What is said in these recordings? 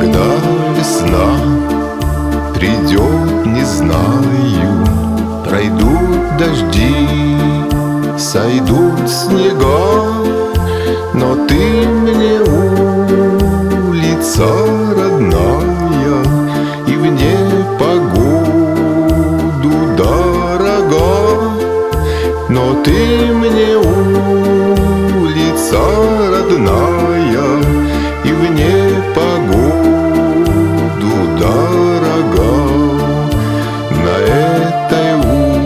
Когда весна придет, не знаю, пройдут дожди, сойдут снега, но ты мне улица родная и в непогоду дорога, но ты мне улица родная и в непогоду дорога. На этой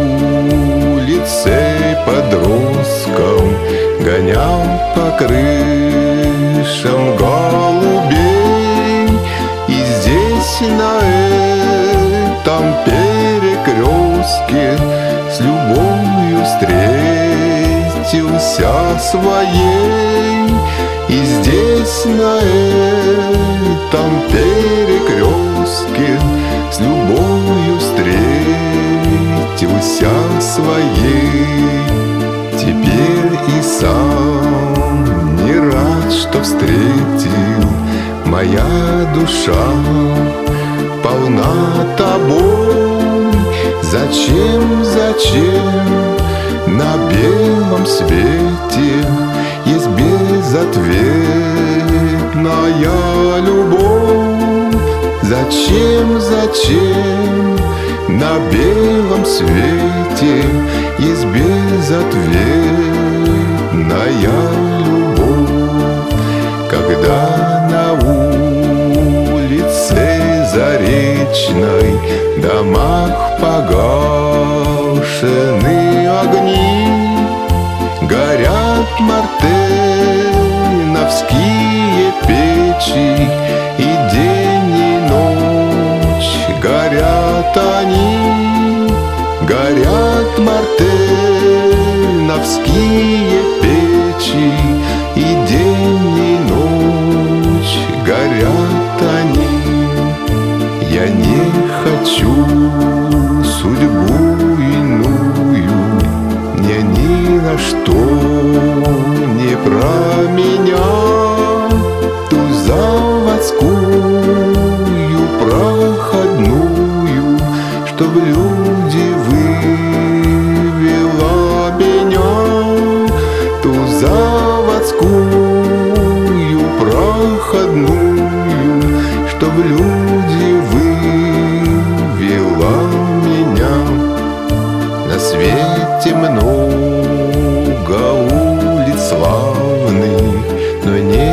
улице подростком гонял по крышам голубей, и здесь на этом перекрестке с любовью встретился своей. И здесь на этом перекрестке с любовью встретился своей. Теперь и сам не рад, что встретил, моя душа полна тобой. Зачем, зачем на белом свете есть безответная любовь? Зачем, зачем на белом свете есть безответная любовь? Когда на улице Заречной в домах погашены огни, горят мартеновские печи, и день и ночь горят они. Горят мартеновские печи, и день и ночь горят они. Я не хочу судьбу иную, мне ни на что не променял ту заводскую проходную, чтоб люди вывела меня. Ту заводскую проходную, чтоб люди вывела меня. На свете много улиц славных, но не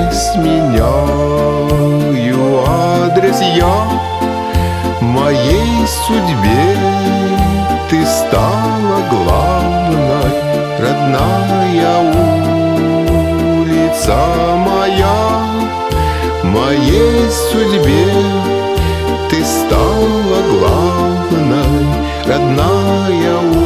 сменяю адрес я. Моей судьбе ты стала главной, родная улица моя. Моей судьбе ты стала главной, родная улица.